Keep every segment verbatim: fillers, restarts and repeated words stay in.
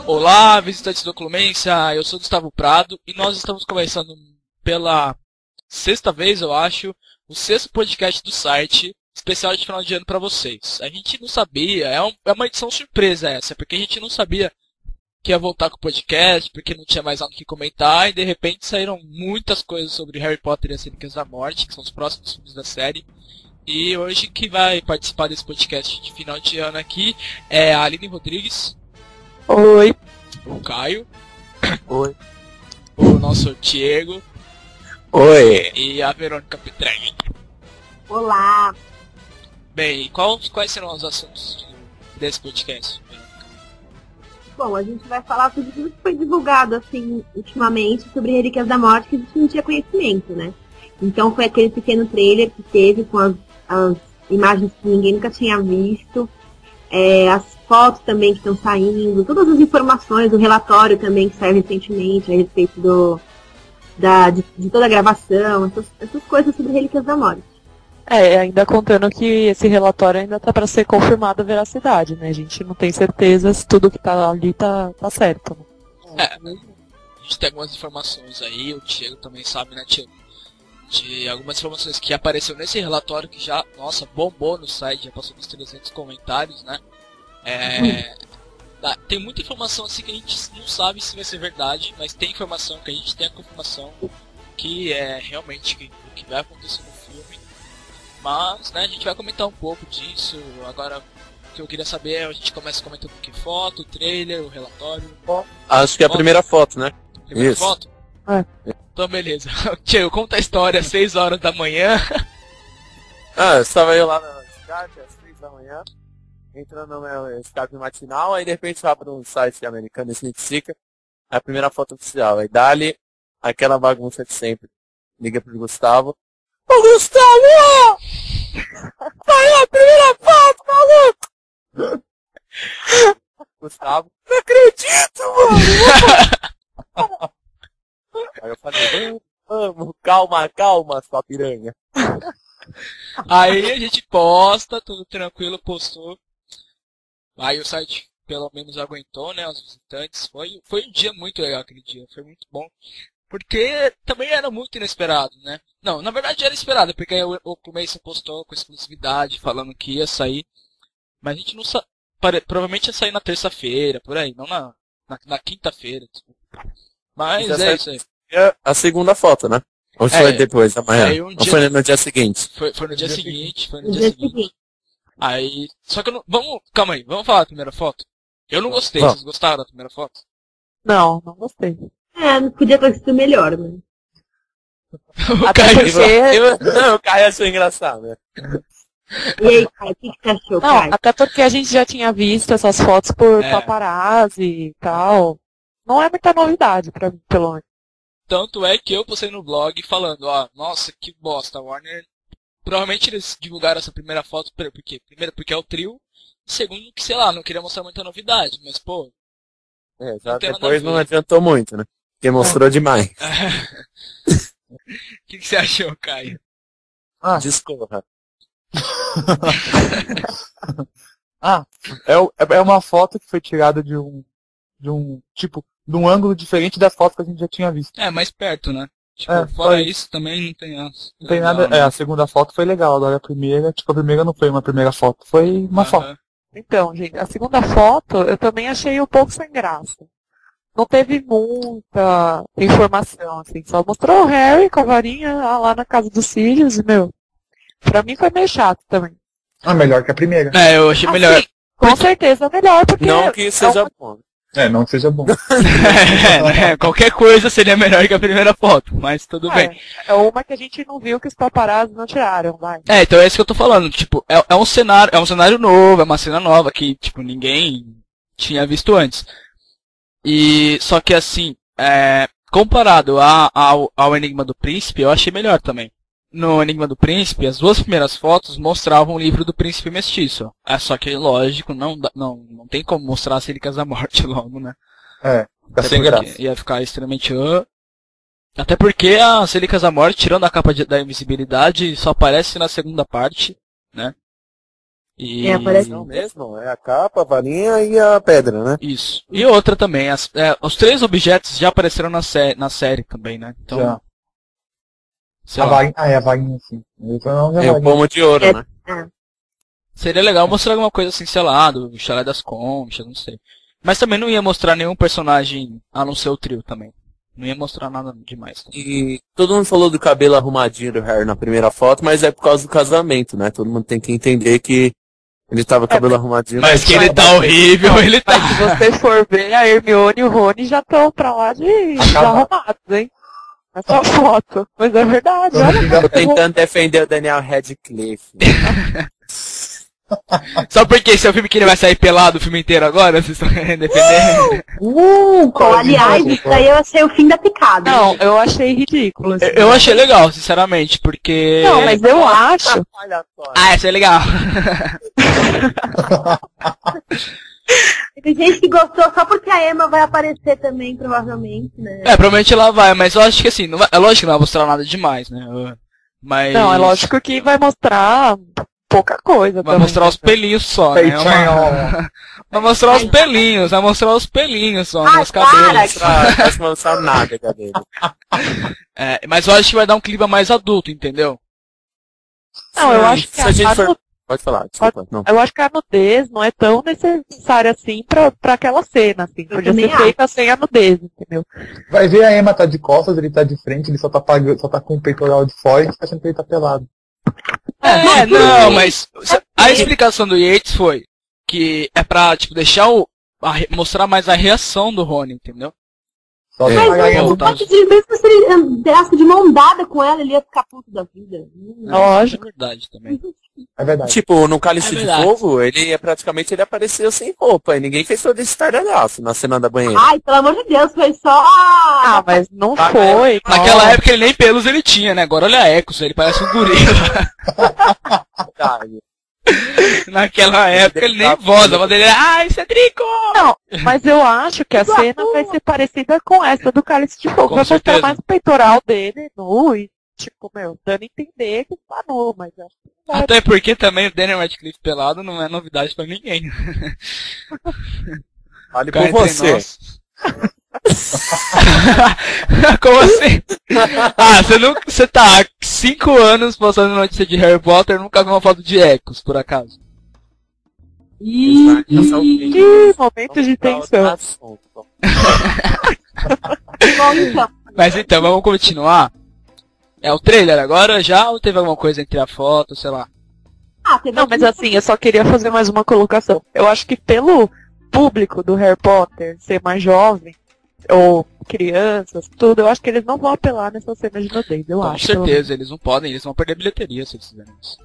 Olá, visitantes do Oclumência, eu sou Gustavo Prado e nós estamos começando pela sexta vez, eu acho, o sexto podcast do site, especial de final de ano para vocês. A gente não sabia, é, um, é uma edição surpresa essa, porque a gente não sabia que ia voltar com o podcast, porque não tinha mais nada que comentar, e de repente saíram muitas coisas sobre Harry Potter e as Relíquias da Morte, que são os próximos filmes da série. E hoje que vai participar desse podcast de final de ano aqui é a Aline Rodrigues. Oi. O Caio. Oi. O nosso Diego. Oi. E a Verônica Petreghi. Olá. Bem, e qual, quais serão os assuntos desse podcast? Bom, a gente vai falar sobre tudo que foi divulgado, assim, ultimamente, sobre Relíquias da Morte, que a gente não tinha conhecimento, né? Então foi aquele pequeno trailer que teve com as, as imagens que ninguém nunca tinha visto, é, as fotos também que estão saindo, todas as informações, o relatório também que saiu recentemente a respeito do, da, de, de toda a gravação, essas, essas coisas sobre Relíquias da Morte. É, ainda contando que esse relatório ainda tá para ser confirmada a veracidade, né? A gente não tem certeza se tudo que tá ali tá, tá certo. Né? É, a gente tem algumas informações aí, o Diego também sabe, né, Diego? De algumas informações que apareceu nesse relatório que já, nossa, bombou no site, já passou dos trezentos comentários, né? É, hum. Tem muita informação assim que a gente não sabe se vai ser verdade, mas tem informação que a gente tem a confirmação que é realmente o que vai acontecer no filme. Mas, né, a gente vai comentar um pouco disso. Agora, o que eu queria saber é, a gente começa comentando o que? Foto, o trailer, o relatório. Acho que é a primeira foto, né? Primeira Isso. foto? É. Então, beleza. Tio, conta a história às seis horas da manhã. Ah, estava eu lá no Skype às seis da manhã, entrando no meu Skype matinal, aí de repente eu abro um site americano, Sneak Seeker, a primeira foto oficial. Aí dá-lhe aquela bagunça de sempre. Liga pro Gustavo. Ô Gustavo! Saiu a primeira foto, maluco! Gustavo, não acredito, mano! Aí eu falei, vamos, calma, calma, sua piranha. Aí a gente posta, tudo tranquilo, postou. Aí o site pelo menos aguentou, né, os visitantes. Foi, foi um dia muito legal aquele dia, foi muito bom. Porque também era muito inesperado, né? Não, na verdade era esperado, porque o, o Começo postou com exclusividade, falando que ia sair. Mas a gente não sa... Provavelmente ia sair na terça-feira, por aí, não na, na, na quinta-feira. Tipo. Mas é isso aí. A segunda foto, né? Ou É, foi depois, amanhã? Um Ou dia... foi no dia seguinte? Foi, foi no dia, dia seguinte, foi no, no dia, dia seguinte. seguinte. Aí, só que eu não... Vamos, calma aí, vamos falar da primeira foto? Eu não gostei, Bom. Vocês gostaram da primeira foto? Não, não gostei. É, não podia ter sido melhor, né? O Até Caio... porque... Eu, não, o Caio achou engraçado, né? E aí, Caio, o que, que você achou, Não, Caio? até porque a gente já tinha visto essas fotos por É. paparazzi e tal. Não é muita novidade pra mim, pelo menos. Tanto é que eu postei no blog falando, ó, nossa, que bosta, Warner. Provavelmente eles divulgaram essa primeira foto, porque, primeiro, porque é o trio, e segundo, que sei lá, não queria mostrar muita novidade, mas pô. É, já Não tem nada depois a ver. não adiantou muito, né? Porque mostrou demais. O que, que você achou, Caio? Ah. Discorra. ah, é, o- é uma foto que foi tirada de um, de um, tipo, de um ângulo diferente das fotos que a gente já tinha visto. É, mais perto, né? Tipo, É, fora foi. isso também não tem as... Não tem nada, é, a segunda foto foi legal, agora a primeira, tipo, a primeira não foi uma primeira foto, foi uma foto. Então, gente, a segunda foto eu também achei um pouco sem graça. Não teve muita informação, assim, só mostrou o Harry com a varinha lá na casa dos Sirius, e, meu, pra mim foi meio chato também. Ah, melhor que a primeira. É, eu achei melhor. Assim, com certeza melhor, porque... Não que seja é uma- bom. É, não que seja bom. é, né? Qualquer coisa seria melhor que a primeira foto, mas tudo é, bem. é uma que a gente não viu que os paparazzi não tiraram, vai. É, então é isso que eu tô falando, tipo, é, é um cenário, é um cenário novo, é uma cena nova que, tipo, ninguém tinha visto antes. E, só que assim, é, comparado a, ao, ao Enigma do Príncipe, eu achei melhor também. No Enigma do Príncipe, as duas primeiras fotos mostravam o livro do Príncipe Mestiço. É, só que, lógico, não, dá- não, não tem como mostrar as Relíquias da Morte logo, né? É, fica Até sem porque graça. ia ficar extremamente... ah. Até porque as Relíquias da Morte, tirando a capa de- da invisibilidade, só aparece na segunda parte, né? E... É, aparece- Não mesmo, é a capa, a varinha e a pedra, né? Isso. E outra também, as- é, os três objetos já apareceram na, sé na série também, né? Então, Já. sei A lá. varinha, ah, é a varinha, sim. Esse é o nome da É o varinha. pomo de ouro, É. né? Seria legal mostrar alguma coisa assim, sei lá, do Chalé das Conchas, não sei. Mas também não ia mostrar nenhum personagem a não ser o trio também. Não ia mostrar nada demais. E todo mundo falou do cabelo arrumadinho do Harry na primeira foto, mas é por causa do casamento, né? Todo mundo tem que entender que ele tava com o cabelo arrumadinho. Mas que ele tá horrível, ele tá. Mas se você for ver, a Hermione e o Rony já estão pra lá de arrumados, hein? Essa foto. Mas é verdade, olha. Tô tentando defender o Daniel Radcliffe. Só porque esse é o filme que ele vai sair pelado o filme inteiro agora? Vocês estão querendo defender? Uh, Bom, aliás, isso aí eu achei o fim da picada. Não, eu achei ridículo. assim. Eu, eu achei legal, sinceramente, porque... Não, mas eu acho. Olha só. Ah, essa é legal. Tem gente que gostou só porque a Emma vai aparecer também, provavelmente, né? É, provavelmente ela vai, mas eu acho que assim, não vai, é lógico que não vai mostrar nada demais, né? Eu- Mas... Não, é lógico que vai mostrar pouca coisa. Vai também, mostrar os né? pelinhos só, né? Peitinho. Uma- Vai mostrar os pelinhos, vai mostrar os pelinhos só, Ah, nos para! cabelos. Pra, pra se lançar nada, dele. É, mas eu acho que vai dar um clima mais adulto, entendeu? Não, eu acho que Se a gente a, for- nu- Pode falar, desculpa. Não. eu acho que a nudez não é tão necessária assim pra, pra aquela cena, assim. Podia também ser feita sem a nudez, entendeu? Vai ver a Emma tá de costas, ele tá de frente, ele só tá, pagando, só tá com o peitoral de fora e tá achando que ele tá pelado. É, não, mas a explicação do Yates foi que é pra, tipo, deixar o... a re- mostrar mais a reação do Rony, entendeu? Só É. tá Mas pagando. não pode dizer, mesmo se ele andasse de mão dada com ela, ele ia ficar puto da vida. Hum. Lógico. É verdade também. É verdade. Tipo, no Cálice É de verdade. Fogo, ele é praticamente ele apareceu sem roupa e ninguém fez todo esse estardalhaço na cena da banheira. Ai, pelo amor de Deus, foi só... Ah, mas não Ah, foi. Naquela não. época ele nem pelos ele tinha, né? Agora olha a Ecos, ele parece um gorila. Verdade. Naquela época ele nem voz, a voz dele era, ai, Cedrico! Não, mas eu acho que a cena vai ser parecida com essa do Cálice de Fogo. Com vai mostrar certeza. mais o peitoral dele nu e, tipo, meu, dando a entender que tá nu, mas eu acho que não vai. Até porque também o Daniel Radcliffe pelado não é novidade pra ninguém. Fale Cá por entre você. nós. Como assim? Ah, você não, você tá há cinco anos postando notícia de Harry Potter e nunca viu uma foto de Ecos, por acaso. Ih, Ih, momento de tensão. bom, então. Mas então, vamos continuar. É o trailer agora já ou teve alguma coisa entre a foto, sei lá? Ah, teve Não, mas assim, eu só queria fazer mais uma colocação. Eu acho que pelo público do Harry Potter ser mais jovem, ou crianças, tudo, eu acho que eles não vão apelar nessa cena de nudez, eu Com acho. pelo certeza, eles não podem, eles vão perder bilheteria se eles fizerem isso.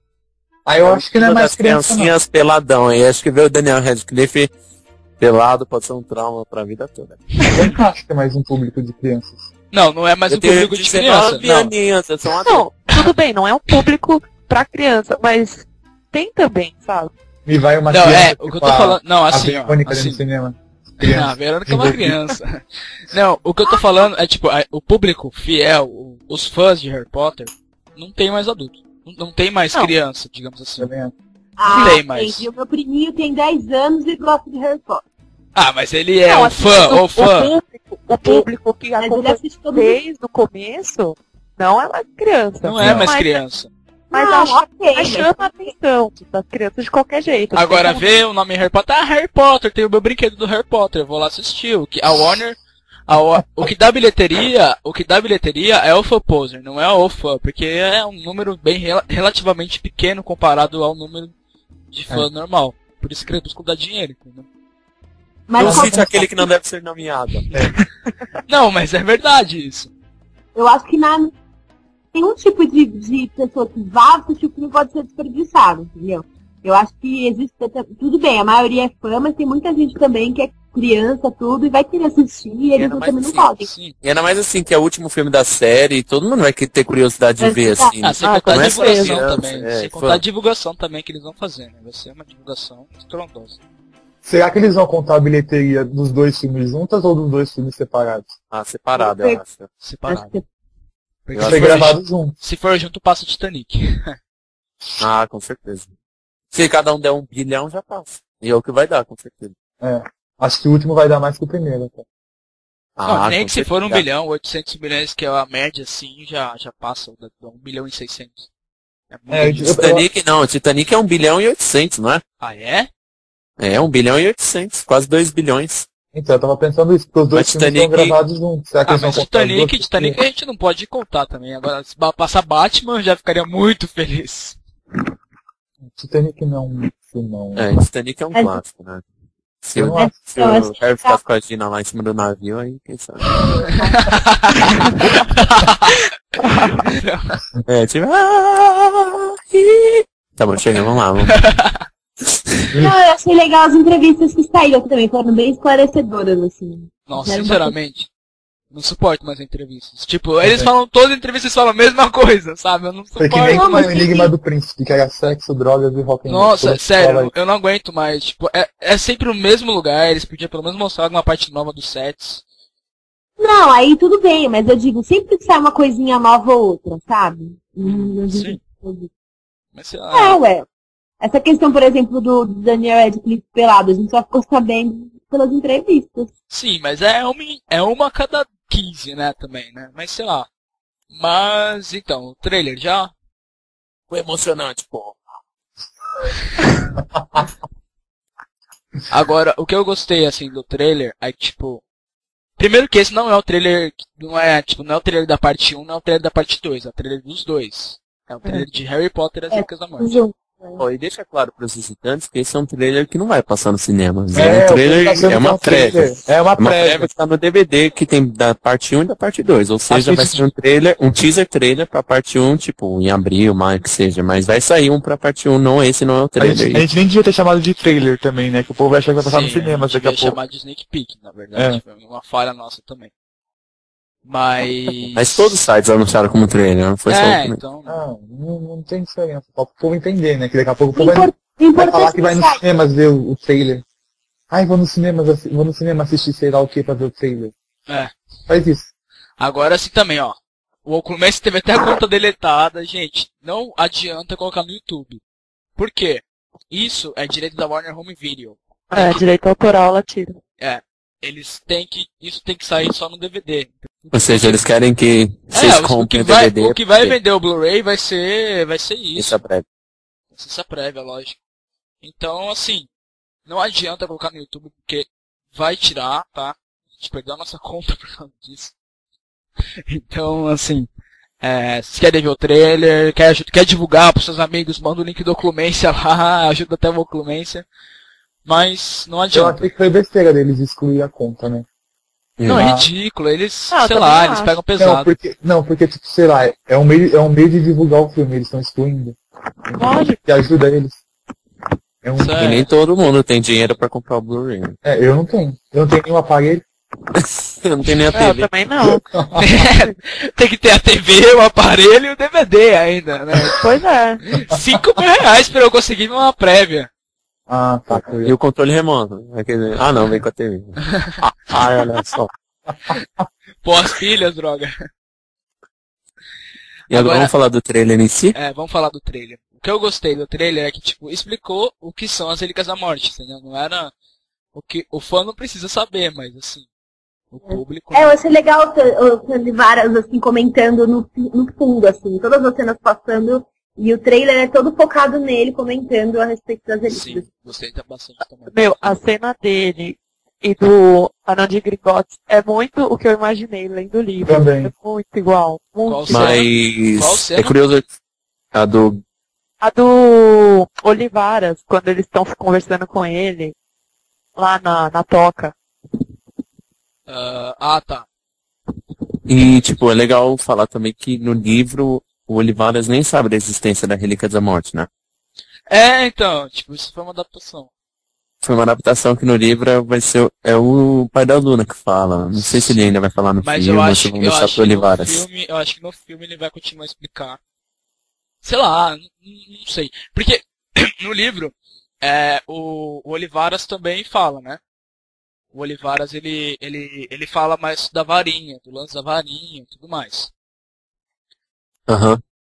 Aí eu acho que não é mais das criança, não. criancinhas peladão aí. Acho que ver o Daniel Radcliffe pelado pode ser um trauma pra vida toda. Eu não acho que é mais um público de crianças. Não, não é mais Eu um tenho público de criança. dezenove Não. aninhos, eu sou um adulto. Não, tudo bem, não é um público pra criança, mas tem também, sabe? Me vai uma Não, criança. é, o que eu tô a- falando. Não, A assim, ó. Verônica Assim, no cinema. ah, a Criança. Verônica é uma criança. Não, o que eu tô falando é tipo, a- o público fiel, o- os fãs de Harry Potter, não tem mais adulto. Não, não tem mais Não. criança, digamos assim. Tá vendo? Ah, tem mais. entendi. O meu priminho tem dez anos e gosta de Harry Potter. Ah, mas ele é Não, um assim, fã, o, ou fã. O público, o público que Mas ele acompanha assiste todo mundo. desde o começo, não é mais criança. Não é mais mas, criança. Mas, Não, acho, ok, mas mas- chama a atenção das crianças de qualquer jeito. Agora Tem vê o nome Harry Potter. Ah, Harry Potter, tem o meu brinquedo do Harry Potter, eu vou lá assistir. O que a Warner, a, Wa- o que dá bilheteria, o que dá bilheteria é o fã poser, não é o fã, porque é um número bem rela- relativamente pequeno comparado ao número de fã É. normal. Por isso que Crepúsculo dá dinheiro, entendeu? Mas Não qual- cite aquele que não deve ser nomeado. Não, mas é verdade isso. eu acho que na, nenhum tipo de, de pessoa que vá assistir o filme pode ser desperdiçado, entendeu? Eu acho que existe, tudo bem, a maioria é fã, mas tem muita gente também que é criança, tudo, e vai querer assistir e eles ainda não- mais também não assim, podem. Sim. E ainda mais assim, que é o último filme da série e todo mundo vai que- ter curiosidade de É ver, verdade. assim. Ah, sem Ah, contar com a divulgação certeza. também. É, sem fã. contar a divulgação também que eles vão fazer, né? Vai ser uma divulgação estrondosa. Será que eles vão contar a bilheteria dos dois filmes juntas ou dos dois filmes separados? Ah, separado, eu acho. Separado. Acho que Porque Eu se Foi for, gravado junto. se for junto, passa o Titanic. Ah, com certeza. Se cada um der um bilhão, já passa. E é o que vai dar, com certeza. É. Acho que o último vai dar mais que o primeiro. Até. Não, Ah, nem com que se for um certeza. bilhão, oitocentos milhões, que é a média, assim, já, já passa da- da um bilhão e seiscentos. É muito É, eu- dinheiro. Titanic não, o Titanic é um bilhão e oitocentos, não é? Ah, é? É, um bilhão e oitocentos, quase dois bilhões. Então, eu tava pensando isso, porque os dois Mas filmes Titanic- são gravados juntos. Será que Ah, eles vão mas contar os Titanic, dois? Titanic a gente não pode contar também. Agora, se ba- passar Batman, eu já ficaria muito feliz. Titanic não é um filmão. É, Titanic é um Mas- clássico, né? Se, Eu o, acho- se eu o acho que Harry tá- ficasse com a Gina lá em cima do navio, aí quem sabe. É, tipo... ah, ih. Tá bom, chega, vamos lá. Vamos. Não, eu achei legal as entrevistas que saíram também, foram bem esclarecedoras, assim. Nossa, Fizeram sinceramente, não suporto mais entrevistas. Tipo, eles É. falam, todas as entrevistas falam a mesma coisa, sabe? Eu não Foi que nem suporto o mais. Enigma do Príncipe, que era sexo, drogas e rock and roll. Nossa, Toda- sério, fala eu, eu não aguento mais. Tipo, é, é sempre o mesmo lugar, eles podiam pelo menos mostrar alguma parte nova dos sets. Não, aí tudo bem, mas eu digo, sempre que sai uma coisinha nova ou outra, sabe? Hum, eu digo- Sim. eu digo, Mas sei É, lá. ué. Essa questão, por exemplo, do do Daniel Radcliffe pelado, a gente só ficou sabendo pelas entrevistas. Sim, mas é uma, é uma a cada quinze, né, também, né? Mas sei lá. Mas, então, o trailer já? Foi emocionante, pô. Agora, o que eu gostei, assim, do trailer é que, tipo... Primeiro que esse não é o trailer, não é, tipo, não é o trailer da parte um, não é o trailer da parte dois, é o trailer dos dois. É o trailer de Harry Potter e as É, Relíquias da Morte. Junto. Pô, e deixa claro pros visitantes que esse é um trailer que não vai passar no cinema. É, É, um o que trailer, tá sendo é uma um trailer. prévia. É uma É uma prévia. prévia que tá no D V D, que tem da parte um e da parte dois. Ou seja, que vai isso- ser um trailer, um teaser trailer pra parte um, tipo, em abril, maio, que seja. Mas vai sair um pra parte um, não, esse não é o A trailer. gente, a gente nem devia ter chamado de trailer também, né? Que o povo vai achar que vai passar no Sim, cinema a gente daqui a devia pouco. chamar de sneak peek, na verdade. É. Foi uma falha nossa também. Mas... Mas todos os sites anunciaram como trailer, não foi só o É, primeiro. então... Ah, não, não tem diferença. Só pro povo entender, né? Que daqui a pouco o povo vai, Impor- vai Importante falar que vai no nos site. cinemas ver o, o trailer. Ai, vou no cinema, vou no cinema assistir sei lá o que pra ver o trailer. É. Faz isso. Agora sim também, ó. O Oculus teve até a conta deletada, gente. Não adianta colocar no YouTube. Por quê? Isso é direito da Warner Home Video. É, direito autoral ela tira. Eles têm que... Isso tem que sair só no D V D. Ou seja, eles querem que vocês É, o, o que comprem o vai, D V D. o que vai porque vender o Blu-ray vai ser, vai ser Isso isso. é prévia. Essa prévia, lógico. Então, assim, não adianta colocar no YouTube porque vai tirar, tá? A gente perdeu a nossa conta por causa disso. Então, assim, é, se quer ver o trailer, quer, aju- quer divulgar pros seus amigos, manda o link do Oclumência lá, ajuda até o Oclumência. Mas não Eu adianta. achei que foi besteira deles excluir a conta, né? Não, é Ah. ridículo. Eles, Ah, eu sei também lá, eles acho. pegam Não, pesado. porque, não, porque, tipo, sei lá, é um meio, é um meio de divulgar o filme, eles estão excluindo. Lógico. Que ajuda eles. É um, Isso E nem todo mundo tem dinheiro pra comprar o Blu-ray. né? é, eu não tenho. Eu não tenho nenhum aparelho. Eu não tenho nem a É, eu T V. também não. Tem que ter a T V, o aparelho e o D V D ainda, né? Pois é. Cinco mil reais pra eu conseguir uma prévia. Ah, tá. E o controle remoto. Aquele... Ah, não, vem com a T V. Ah, ai, olha só. Pô, as pilhas, droga. E agora, Agora- vamos falar do trailer em si? É, vamos falar do trailer. O que eu gostei do trailer é que, tipo, explicou o que são as Relíquias da Morte, entendeu? Não era o que o fã não precisa saber, mas assim, o público... É, eu achei legal o Sandy Varas, assim, comentando no, no fundo, assim, todas as cenas passando, e o trailer é todo focado nele, comentando a respeito das relíquias. Sim, gostei bastante também. Meu, a cena dele e do Anão de Gringotts é muito o que eu imaginei lendo o livro. Também. É muito igual. Muito Qual igual. Qual Mas cena? é curioso. A do. A do Olivaras, quando eles estão conversando com ele, lá na, na toca. Ah, ah, tá. E, tipo, é legal falar também que no livro o Olivares nem sabe da existência da Relíquia da Morte, né? É, então, tipo, isso foi uma adaptação. Foi uma adaptação que no livro vai ser o- é o pai da Luna que fala. Não sei se ele ainda vai falar no Mas filme eu ou acho, se vão eu deixar acho pro que no Olivares. filme, eu acho que no filme ele vai continuar a explicar. Sei lá, n- n- não sei. Porque no livro, é, o, o Olivaras também fala, né? O Olivaras, ele, ele, ele fala mais da varinha, do lance da varinha e tudo mais. Aham.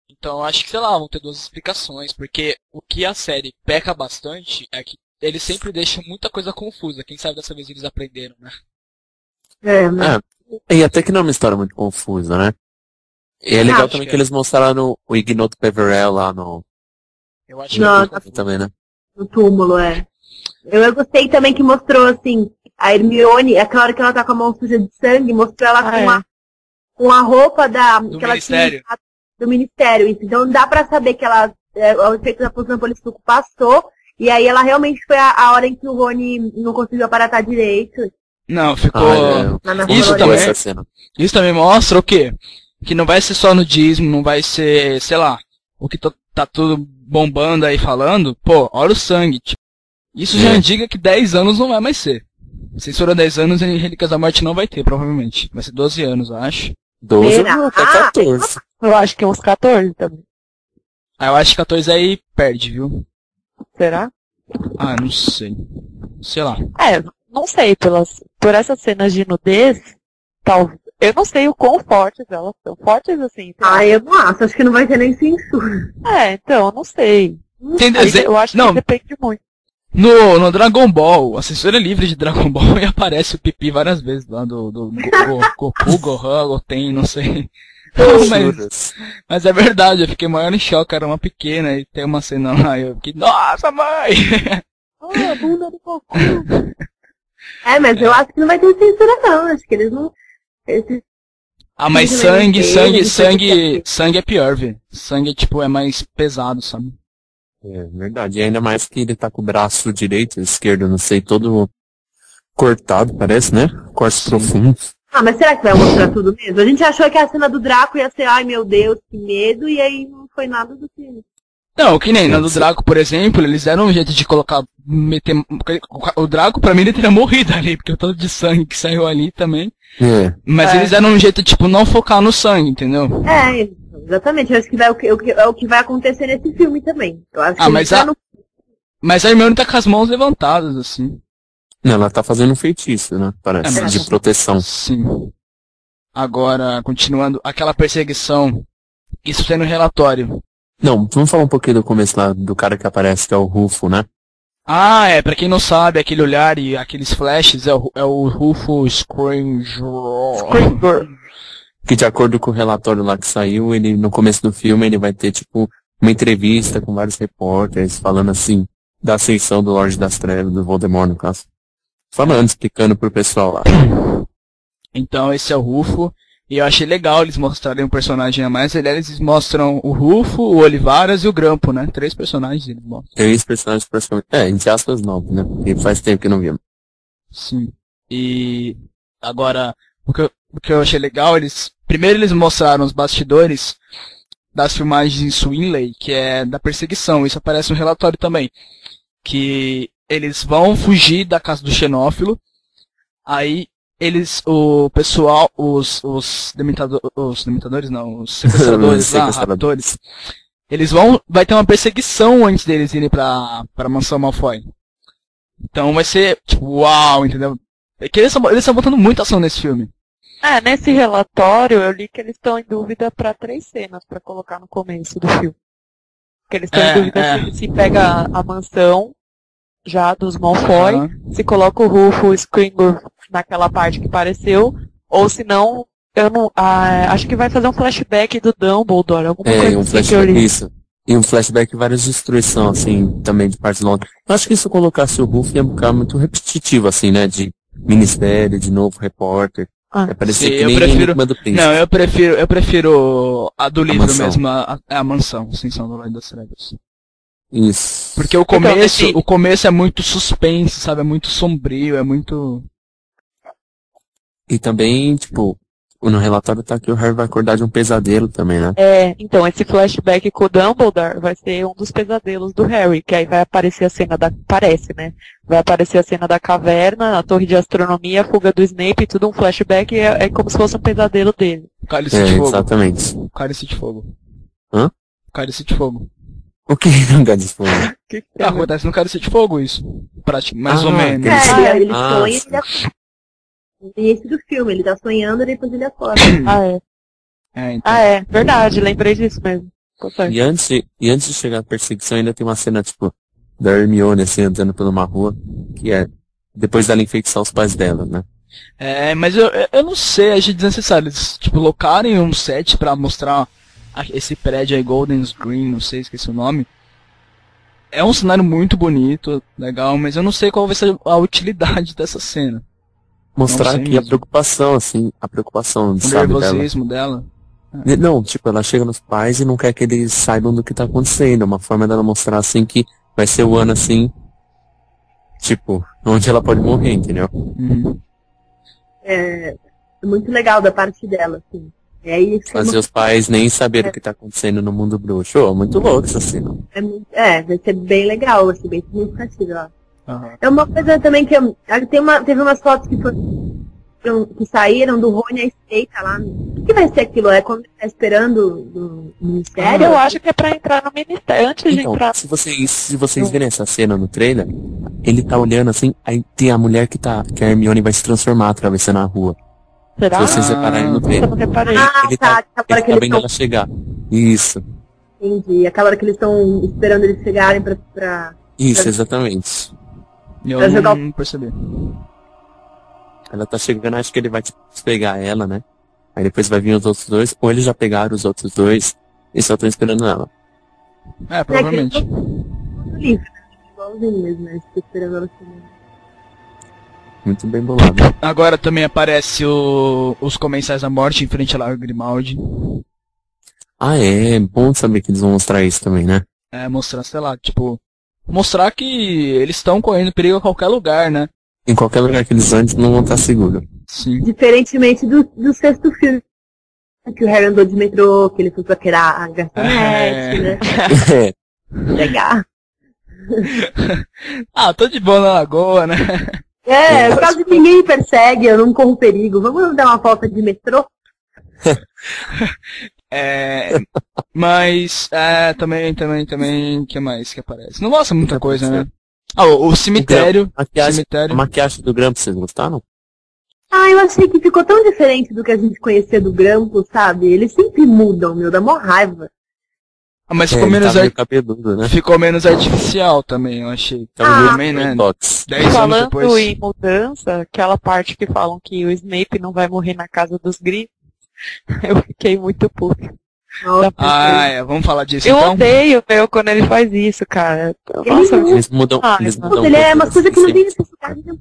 Então eu acho que, sei lá, vão ter duas explicações, porque o que a série peca bastante é que eles sempre deixam muita coisa confusa. Quem sabe dessa vez eles aprenderam, né? É, né? É, e até que não é uma história muito confusa, né? E é legal Acho também que que é. eles mostraram o Ignoto Peverell lá no... Eu acho que Não, é tá- também, né? No túmulo, é. Eu, eu gostei também que mostrou, assim, a Hermione, aquela hora que ela tá com a mão suja de sangue, mostrou ela Ah, com, é. a, com a roupa da, Do que ela ministério. tinha do ministério. Isso. Então dá pra saber que ela, é, o efeito da poção polissuco passou, e aí ela realmente foi a, a hora em que o Rony não conseguiu aparatar direito. Não, ficou... Ah, Lá na é, Isso Floresta. também. essa cena. Isso também mostra o quê? Que não vai ser só nudismo, não vai ser, sei lá, o que to- tá tudo bombando aí falando. Pô, olha o sangue. Tipo, isso já É. indica que dez anos não vai mais ser. Se for dez anos, em Relíquias da Morte não vai ter, provavelmente. Vai ser doze anos, eu acho. doze Será? não, até quatorze. Eu acho que uns quatorze também. Ah, eu acho que quatorze aí perde, viu? Será? Ah, não sei. Sei lá. É, não sei, pelas, por essas cenas de nudez, tal, eu não sei o quão fortes elas são. Fortes assim. sei lá. Ah, eu não acho, acho que não vai ter nem censura. É, então, eu não sei. Tem Aí, desenho... eu acho Não, que depende muito. no, no Dragon Ball, a censura é livre de Dragon Ball e aparece o Pipi várias vezes lá do, do Go, Go, Goku, Gohan, Goten, não sei. mas, Juras. mas é verdade, eu fiquei maior em choque, era uma pequena e tem uma cena lá e eu fiquei, nossa mãe! Ah, bunda do Goku. É, mas eu acho que não vai ter censura não, acho que eles não... Esses... Ah, mas Sim, sangue, também sangue, não sei, sangue, não sei. sangue é pior, velho. Sangue, tipo, é mais pesado, sabe? É verdade. E ainda mais que ele tá com o braço direito, esquerdo, não sei, todo cortado, parece, né? Cortes Sim. profundos. Ah, mas será que vai mostrar tudo mesmo? A gente achou que a cena do Draco ia ser, ai meu Deus, que medo, e aí não foi nada do que... Não, que nem na do Sim. Draco, por exemplo, eles deram um jeito de colocar, meter, o Draco pra mim ele teria morrido ali, porque o tanto de sangue que saiu ali também. É. Mas É. eles deram um jeito, tipo, não focar no sangue, entendeu? É, exatamente, eu acho que vai, o que, o que- é o que vai acontecer nesse filme também. Eu acho Ah, que mas ele tá a- no... Mas a Hermione tá com as mãos levantadas, assim. Não, ela tá fazendo um feitiço, né? Parece, É, mas- de proteção. Sim. Agora, continuando, aquela perseguição, isso tem no relatório. Não, vamos falar um pouquinho do começo lá, do cara que aparece, que é o Rufo, né? Ah, é, pra quem não sabe, aquele olhar e aqueles flashes é o, é o Rufo Scringer. Scringer. Que de acordo com o relatório lá que saiu, ele, no começo do filme, ele vai ter, tipo, uma entrevista com vários repórteres, falando assim, da ascensão do Lorde das Trevas, do Voldemort, no caso. Falando, explicando pro pessoal lá. Então esse é o Rufo. E eu achei legal eles mostrarem um personagem a mais. Eles mostram o Rufo, o Olivaras e o Grampo, né? Três personagens eles mostram. Três personagens praticamente, é, entre aspas, novos, né? Porque faz tempo que não vimos. Sim. E agora, o que, eu, o que eu achei legal, eles. Primeiro eles mostraram os bastidores das filmagens em Swinley, que é da perseguição. Isso aparece no relatório também. Que eles vão fugir da casa do xenófilo. Aí eles, o pessoal, os, os, dementado, os dementadores não, os sequestradores Os lá, sequestradores. raptores, eles vão, vai ter uma perseguição antes deles irem pra, pra mansão Malfoy. Então vai ser, tipo, uau, entendeu? É que eles estão eles estão botando muita ação nesse filme. É, nesse relatório eu li que eles estão em dúvida pra três cenas pra colocar no começo do filme. Que eles estão É, em dúvida é. se, se pega a, a mansão já dos Malfoy, Aham. se coloca o Rufo, o Scringer naquela parte que apareceu, ou se não, eu não, ah, acho que vai fazer um flashback do Dumbledore, alguma É, coisa e um assim que eu flashback, li. isso. E um flashback, várias destruições, assim, também de partes longas. Eu acho que se eu colocasse o Rufo ia ficar muito repetitivo, assim, né? De ministério, de novo repórter. Ah. Ia parecer Sim, que eu nem prefiro- Enigma do Príncipe. Não, eu prefiro, eu prefiro a do livro mansão. mesmo, a, a, a mansão, Ascensão do Lorde das Trevas. Isso. Porque o começo, nesse- o começo é muito suspense, sabe? É muito sombrio, é muito... E também, tipo, no relatório tá que o Harry vai acordar de um pesadelo também, né? É, então, esse flashback com o Dumbledore vai ser um dos pesadelos do Harry, que aí vai aparecer a cena da... Parece, né? Vai aparecer a cena da caverna, a torre de astronomia, a fuga do Snape, tudo um flashback, e é, é como se fosse um pesadelo dele. Cálice É, de fogo. exatamente. Cálice de fogo. Hã? Cálice de fogo. O que não quer dizer? Que que Ah, acontece no Cálice de Fogo isso. Prático, mais Ah, ou menos. aquele- É, ele, ele Ah, sonha e sim. ele acorda. No início do filme, ele tá sonhando e depois ele acorda. Ah, é. É, então. Ah, é. Verdade, lembrei disso mesmo. Consegue. E antes, de, e antes de chegar à perseguição, ainda tem uma cena, tipo, da Hermione, assim, andando por uma rua, que é depois dela enfeitiçar os pais dela, né? É, mas eu, eu não sei, acho desnecessário. Eles, tipo, locarem um set pra mostrar a- esse prédio aí, Golden's Green, não sei, esqueci o nome. É um cenário muito bonito, legal, mas eu não sei qual vai ser a utilidade dessa cena. Mostrar sei aqui a mesmo. preocupação, assim, a preocupação, O sabe, dela. nervosismo dela. Não, tipo, ela chega nos pais e não quer que eles saibam do que tá acontecendo. É uma forma dela mostrar, assim, que vai ser o ano, assim, tipo, onde ela pode morrer, entendeu? Uhum. É, é muito legal da parte dela, assim. É isso. Fazer os pais nem saber o que tá acontecendo no mundo bruxo. Ô, muito louco essa cena. É, muito- é, vai ser bem legal, vai ser bem significativo, ó. Aham. É uma coisa também que eu, tem uma, teve umas fotos que, foram, que saíram do Rony à Espreita lá. O que vai ser aquilo? É quando ele tá esperando no ministério? Eu acho que é pra entrar no ministério. Antes de Então, entrar. se vocês, se vocês verem essa cena no trailer, ele tá olhando assim, aí tem a mulher que tá, que a Hermione vai se transformar atravessando a rua. Será? Se vocês repararem no Eu trailer, não reparei. Ah, ele tá, tá, aquela hora ele que tá eles vendo estão. ela chegar. Isso, Entendi. Aquela hora que eles estão esperando eles chegarem pra. pra... isso, exatamente. Eu Pra jogar não percebi. Ela tá chegando, acho que ele vai tipo, pegar ela, né? Aí depois vai vir os outros dois, ou eles já pegaram os outros dois e só estão esperando ela. É, provavelmente. É, que eles estão no livro, né? Igualzinho mesmo, né? Eles estão esperando ela chegar. Muito bem bolado. Agora também aparece o, os comensais da morte em frente lá ao Grimaldi. Ah, é, bom saber que eles vão mostrar isso também, né? É, mostrar, sei lá, tipo... Mostrar que eles estão correndo perigo a qualquer lugar, né? Em qualquer lugar que eles andem, não vão estar seguros. Sim. Diferentemente do, do sexto filme. Que o Harry andou de metrô, que ele foi pra querer a garçonete, É. né? É, Legal. Ah, tô de boa na lagoa, né? É, por causa que ninguém me persegue, eu não corro perigo. Vamos dar uma volta de metrô? É... Mas, é, também, também, também, o que mais que aparece? Não mostra muita coisa, né? Ah, o, o cemitério. a maquiagem, a Cemitério. maquiagem do Grampo, vocês gostaram? Ah, eu achei que ficou tão diferente do que a gente conhecia do Grampo, sabe? Eles sempre mudam, meu, dá mó raiva. Ah, mas É, ficou ele menos, tá meio ar... cabeludo, né? ficou menos artificial também, eu achei. Tá Ah, também, né? Botox. Dez anos Falando depois. em mudança, aquela parte que falam que o Snape não vai morrer na casa dos Gritos, eu fiquei muito puta. Nossa, Ah, é, vamos falar disso Eu então? odeio meu quando ele faz isso, cara. Ele Nossa, não- Eles mudam, Ah, eles não. mudam ele é um uma pouco, coisa que não assim, tem necessidade. Não.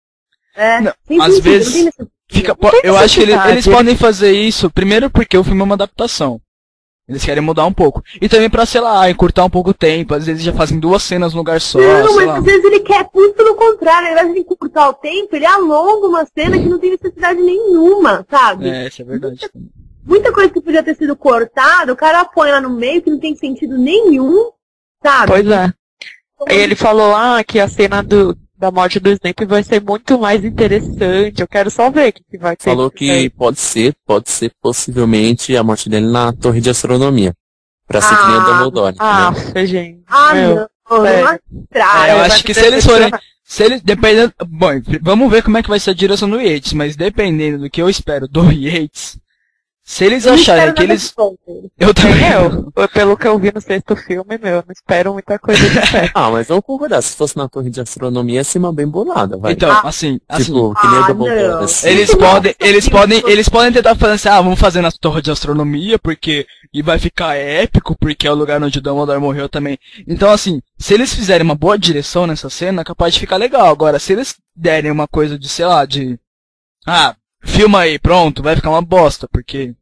É, Não, sem às sentido, vezes não tem necessidade. Fica, Não tem eu acho que eles, necessidade. eles podem fazer isso, primeiro porque o filme é uma adaptação. Eles querem mudar um pouco. E também pra, sei lá, encurtar um pouco o tempo. Às vezes já fazem duas cenas no lugar só, Não, sei mas lá. às vezes ele quer muito pelo contrário, ao invés de encurtar o tempo, ele alonga uma cena que não tem necessidade nenhuma, sabe? É, isso é verdade. Muita coisa que podia ter sido cortada, o cara põe lá no meio que não tem sentido nenhum, sabe? pois é. Aí ele falou, ah, que a cena do, da morte do Snape vai ser muito mais interessante. Eu quero só ver o que, que vai ter. Falou que pode ser, pode ser possivelmente a morte dele na torre de astronomia. Pra ser que nem o Ah, Dumbledore, Ah, entendeu? gente. Ah, meu, não, não sério. mostrar. É, eu vai acho me que se eles forem. decepcionar. Se eles, dependendo. Bom, vamos ver como é que vai ser a direção do Yates, mas dependendo do que eu espero do Yates, se eles Eu não acharem espero que nada eles. de bom dele. Eu também. Nem eu. Pelo que eu vi no sexto filme, meu, eu não espero muita coisa de certo. Ah, mas vamos concordar, se fosse na torre de astronomia ia ser uma bem bolada, vai. Então, Ah, assim, assim. Tipo, que nem o Ah, Dumbledore, não. assim. Eles Nossa, podem, eles Deus. podem, eles podem tentar fazer assim, ah, vamos fazer na torre de astronomia, porque, e vai ficar épico, porque é o lugar onde o Dumbledore morreu também. Então, assim, se eles fizerem uma boa direção nessa cena, é capaz de ficar legal. Agora, se eles derem uma coisa de, sei lá, de, ah, filma aí, pronto, vai ficar uma bosta, porque,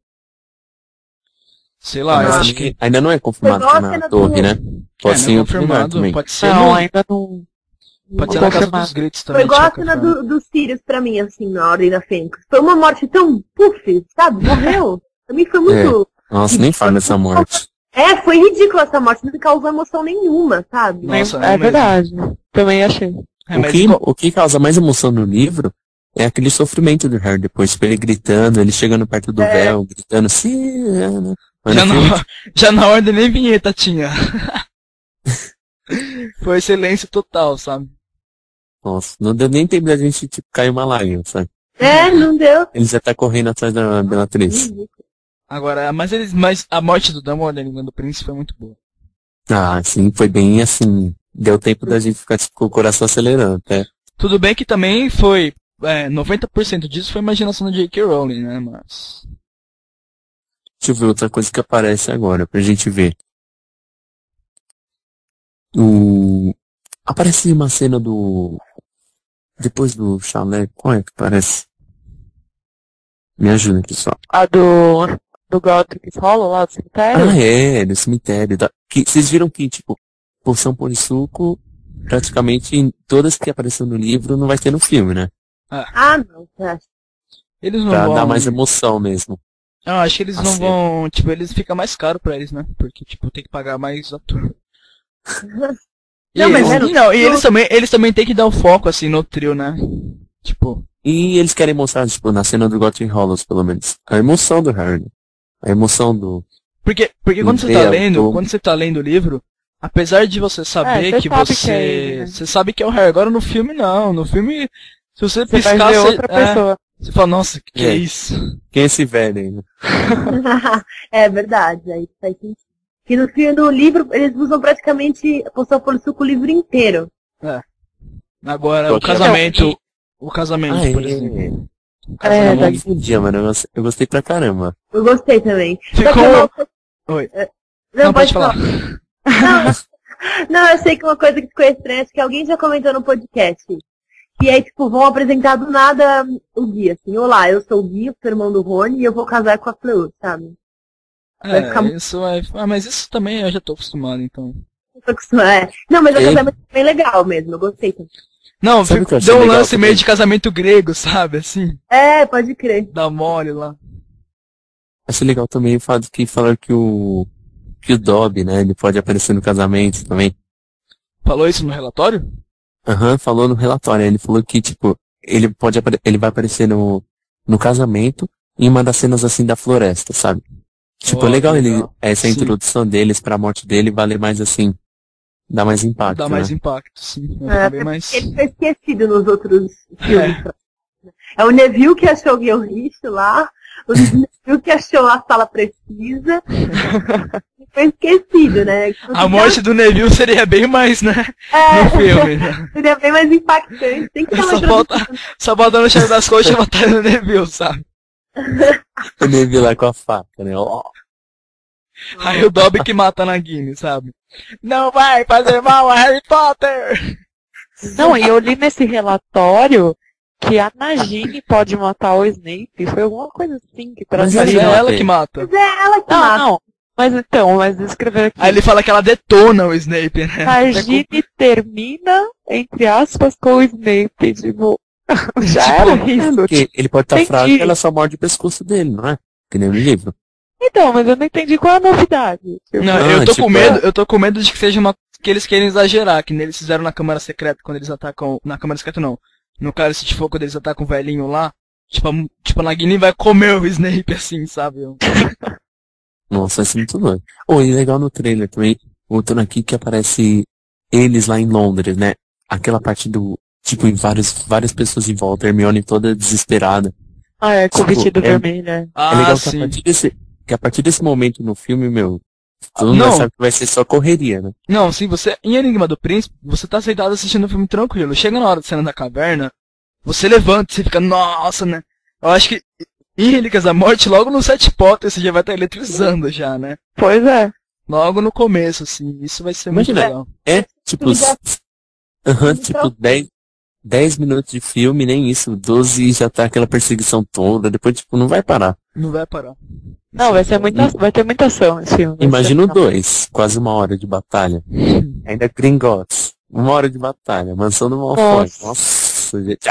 sei lá, Mas eu também acho que, ainda não é confirmado Foi igual que a na cena torre, do- né? Pode é, ser em não outro lugar confirmado, também. pode ser, Não, no, ainda não. pode ser não na casa confirmado. dos gritos Foi também. igual de a qualquer cena forma. do, do Sirius pra mim, assim, na Ordem da Fênix. Foi uma morte tão puff, sabe? Morreu. Pra mim foi muito... Nossa, nem fala dessa morte. É, foi ridículo essa morte, não me causou emoção nenhuma, sabe? Nossa, Nem- é é mesmo. verdade. Também achei. É, o, mas que, igual- o que causa mais emoção no livro é aquele sofrimento do Harry depois, tipo, ele gritando, ele chegando perto do É. véu, gritando, sim, é, né? Mas Já, no na, filme, já na ordem nem vinheta tinha. Foi silêncio total, sabe? nossa, não deu nem tempo da gente, tipo, cair uma lágrima, sabe? É, não deu. Ele já tá correndo atrás da Bellatrix. Ridículo. Agora, mas eles, mas a morte do Dumbledore, a língua do príncipe, foi muito boa. Ah, sim, foi bem assim. Deu tempo da gente ficar tipo, com o coração acelerando, até. Tudo bem que também foi, é, noventa por cento disso foi imaginação da J K. Rowling, né, mas... Deixa eu ver outra coisa que aparece agora, pra gente ver. O... Aparece uma cena do... Depois do chalé, qual é que aparece? Me ajuda aqui só. A do, do Godric Hollow lá do cemitério? Ah, é, no cemitério. Da... Que, vocês viram que, tipo, poção polissuco, praticamente em todas que apareceram no livro, não vai ter no filme, né? Ah, não, tá. Eles não Pra vão... dar mais emoção mesmo. Eu acho que eles não Assim. vão... Tipo, eles ficam mais caro pra eles, né? Porque, tipo, tem que pagar mais ator. E, Não, mas eles, é no- e não, e eles também, eles também tem que dar um foco, assim, no trio, né? Tipo... E eles querem mostrar, tipo, na cena do Godric Hollows, pelo menos, a emoção do Harry. A emoção do... Porque, porque quando você Ver tá a- lendo, o- quando você tá lendo o livro, apesar de você saber É, você que sabe você... que é ele, né? Você sabe que é o Harry. Agora no filme, não. No filme, se você Você vai piscar, ver você... outra é, pessoa. você fala, nossa, que, que é É. isso? Quem é esse velho aí, né? É verdade, aí faz sentido. Que no filme do livro, eles usam praticamente a poção polissuco o livro inteiro. Agora, Qual o que é? casamento... O casamento, Ah, por é. exemplo. O É, casamento... Eu não entendia, mano. Eu gostei- eu gostei pra caramba. Eu gostei também. Só que Ficou... uma coisa- Oi. Não, Não, pode pode falar. Não, não, eu sei que uma coisa que ficou estranha, acho que alguém já comentou no podcast. Que é, tipo, vão apresentar do nada o Gui, assim. Olá, eu sou o Gui, o irmão do Rony, e eu vou casar com a Fleur, sabe? Vai É, ficar- isso é... Ah, mas isso também eu já tô acostumado, então... Eu tô acostumada- é. Não, mas o Ei. casamento é bem legal mesmo, eu gostei também. Não, Sabe o fico- que eu achei deu um legal lance meio também? de casamento grego, sabe? Assim, É, pode crer. dá mole lá. Achei legal também o fato que falaram que o... Que o Dobby, né? Ele pode aparecer no casamento também. Falou isso no relatório? Aham, falou no relatório. Ele falou que, tipo, ele pode apare- ele vai aparecer no, no casamento em uma das cenas assim da floresta, sabe? Tipo, Oh, é legal que ele, legal. essa Sim. introdução deles pra morte dele valer mais assim, dá mais impacto, Dá mais né? impacto, sim. Vai É, ficar bem mais... Ele foi esquecido nos outros filmes. É, o Neville que achou o Guion Richo lá, o Neville que achou a sala precisa. Foi esquecido, né? A morte do Neville seria bem mais, né? É, No filme. Né? seria bem mais impactante. Tem que ter uma Só falta, introdução. só falta no chave das coxas e matar o Neville, sabe? O Neville lá com a faca, né? Ó. Aí o Dobby que mata na Nagini, sabe? Não vai fazer mal a Harry Potter! Não, e eu li nesse relatório que a Nagini pode matar o Snape. Foi alguma coisa assim que Mas Mas é Sim, traduziram. ela é. que mata. Mas é ela que Não, mata. não. Mas então, mas escreveram aqui. Aí ele fala que ela detona o Snape, né? Nagini termina, entre aspas, com o Snape. Tipo, já Tipo, era isso. Porque ele pode estar Entendi. fraco e ela só morde o pescoço dele, não é? Que nem no livro. Então, mas eu não entendi qual é a novidade. Tipo, Não, Ah, eu tô tipo, com medo, eu tô com medo de que seja uma que eles querem exagerar, que eles fizeram na Câmara Secreta quando eles atacam, na Câmara Secreta não. No Cálice de Fogo quando eles atacam o velhinho lá, tipo, a- tipo a Nagini vai comer o Snape assim, sabe? Nossa, vai ser muito doido. Oh, e legal no trailer também, voltando aqui que aparece eles lá em Londres, né? Aquela parte do, tipo, em vários, várias pessoas em volta, Hermione toda desesperada. Ah, é, com o Tipo, vestido é- vermelho. é. Ah, é legal que a sim. partir desse, que a partir desse momento no filme, meu, todo Não. mundo sabe que vai ser só correria, né? Não, sim, você, em Enigma do Príncipe, você tá sentado assistindo o filme tranquilo. Chega na hora da cena da caverna, você levanta e você fica, nossa, né? Eu acho que em Relíquias da Morte, logo no Sete Potter, você já vai estar eletrizando já, né? Pois é. Logo no começo, assim, isso vai ser Imagina, muito legal. É, tipo, Ele já- aham, ele tipo, dez dez minutos de filme, nem isso, doze já tá aquela perseguição toda, depois, tipo, não vai parar. Não vai parar. Não, vai ser muita, vai ter muita ação esse filme. vai Imagina o ser- dois, quase uma hora de batalha. Ainda Gringotts, uma hora de batalha, Mansão do Malfoy. Nossa. Nossa, gente.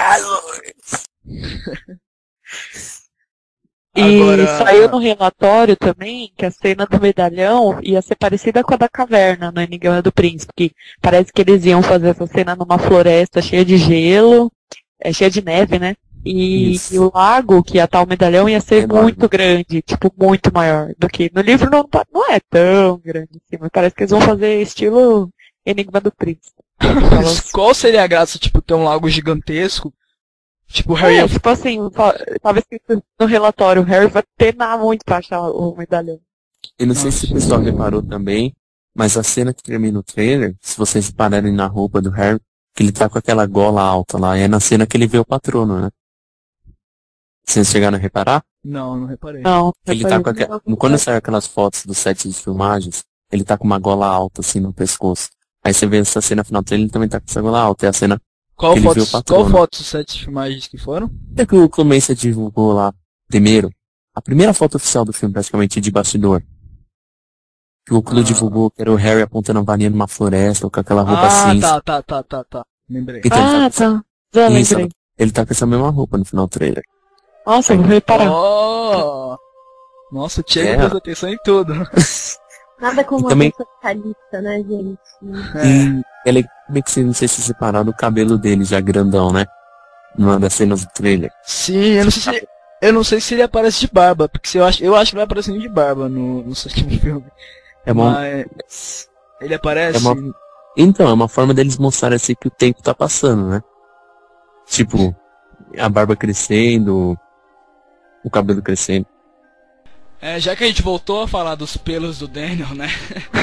E Agora- saiu no relatório também que a cena do medalhão ia ser parecida com a da caverna no Enigma do Príncipe. Que parece que eles iam fazer essa cena numa floresta cheia de gelo, é, cheia de neve, né? E, Isso. e o lago que ia estar o medalhão ia ser Enorme. muito grande, tipo, muito maior do que. No livro não, tá- não é tão grande assim, mas parece que eles vão fazer estilo Enigma do Príncipe. Aquelas- Qual seria a graça, tipo, ter um lago gigantesco Tipo, o Harry... É, tipo assim, tava escrito no relatório, o Harry vai penar muito pra achar o medalhão. E não sei se o pessoal reparou também, mas a cena que termina o trailer, se vocês repararem na roupa do Harry, que ele tá com aquela gola alta lá, e é na cena que ele vê o patrono, né? Vocês chegaram a reparar? Não, não reparei. Não, Ele tá com aquela... Quando saiu aquelas fotos do set de filmagens, ele tá com uma gola alta assim no pescoço. Aí você vê essa cena final do trailer, ele também tá com essa gola alta. É a cena Qual que ele vê o fotos, patrono. qual fotos dos sete filmagens que foram? É que o Clemência divulgou lá, primeiro, a primeira foto oficial do filme, praticamente, de bastidor. Que o Clu Ah. divulgou que era o Harry apontando a varinha numa floresta, ou com aquela roupa Ah, cinza. tá, tá, tá, tá, tá. Lembrei. Então, ele Ah, tá com tá. Já essa... Isso, lembrei. ele tá com essa mesma roupa no final do trailer. Nossa, eu vou reparar. Oh! Nossa, o Thiago É. presta atenção em tudo. Nada como E uma também- pessoa realista, né, gente? E ele é meio que se, não sei se separaram o cabelo dele já grandão, né? Numa das cenas do trailer. Sim, eu não sei se eu não sei se ele aparece de barba, porque se eu acho, eu acho que ele vai aparecer de barba no, no sétimo filme. É bom. Mas ele aparece. É uma- Então, é uma forma deles mostrarem assim que o tempo tá passando, né? Tipo, a barba crescendo, o cabelo crescendo. É, já que a gente voltou a falar dos pelos do Daniel, né?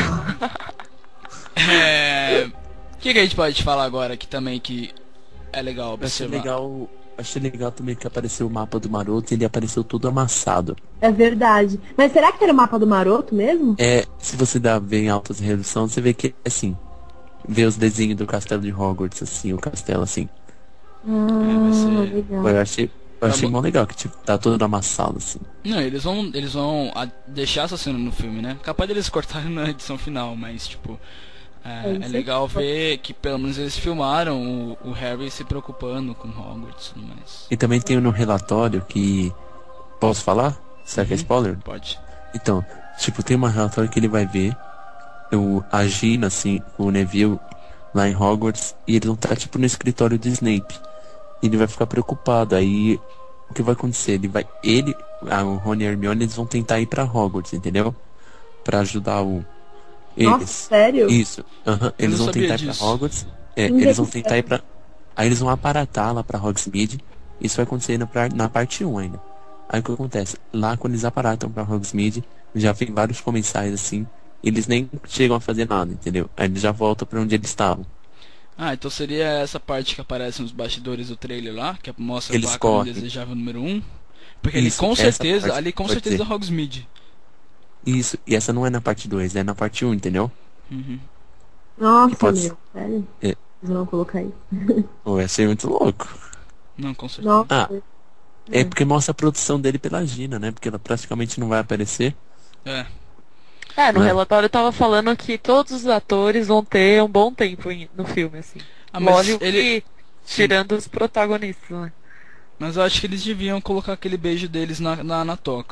é, o que, que a gente pode falar agora que também que é legal Eu achei observar? legal, achei legal também que apareceu o mapa do Maroto e ele apareceu todo amassado. É verdade. Mas será que era o mapa do Maroto mesmo? É, se você dá bem altas redução, você vê que assim, vê os desenhos do castelo de Hogwarts, assim, o castelo assim. Ah, vai ser- legal. Eu achei, eu achei bom. mó legal, que tipo, tá todo amassado, assim. Não, eles vão, eles vão a- deixar essa cena no filme, né? Capaz deles cortarem na edição final, mas tipo, é, É, é isso legal é- ver que pelo menos eles filmaram o, o Harry se preocupando com Hogwarts e tudo mais. E também tem no relatório que... Posso falar? Será que é Uhum. spoiler? Pode. Então, tipo, tem um relatório que ele vai ver o, a Gina, assim, com o Neville lá em Hogwarts, e ele não tá, tipo, no escritório do Snape. E ele vai ficar preocupado. Aí, o que vai acontecer? Ele vai... Ele, a, o Rony e a Hermione, eles vão tentar ir pra Hogwarts, entendeu? Pra ajudar o... Nossa, Eles. sério? Isso. aham, Eles não vão sabia tentar ir disso. pra Hogwarts. É, Ninguém eles vão sabe. tentar ir pra... Aí eles vão aparatar lá pra Hogsmeade. Isso vai acontecer na, pra- na parte um ainda. Aí o que acontece? Lá quando eles aparatam pra Hogsmeade, já vem vários comensais assim. Eles nem chegam a fazer nada, entendeu? Aí eles já voltam pra onde eles estavam. Ah, então seria essa parte que aparece nos bastidores do trailer lá, que mostra Eles o vaca correm. indesejável número um. Porque Isso, ali com essa certeza, parte ali com pode certeza ser. é Hogsmeade. Isso, e essa não é na parte dois, é na parte um, entendeu? Uhum. Nossa, Pode- meu, sério? É. Eles vão colocar isso. Pô, vai ser muito louco. Não, com certeza. Nossa. Ah, é porque mostra a produção dele pela Gina, né? Porque ela praticamente não vai aparecer. É. É, no Né? relatório tava falando que todos os atores vão ter um bom tempo em- no filme, assim. Ah, mas Lógico ele. que tirando os protagonistas, né? Mas eu acho que eles deviam colocar aquele beijo deles na, na, na toca.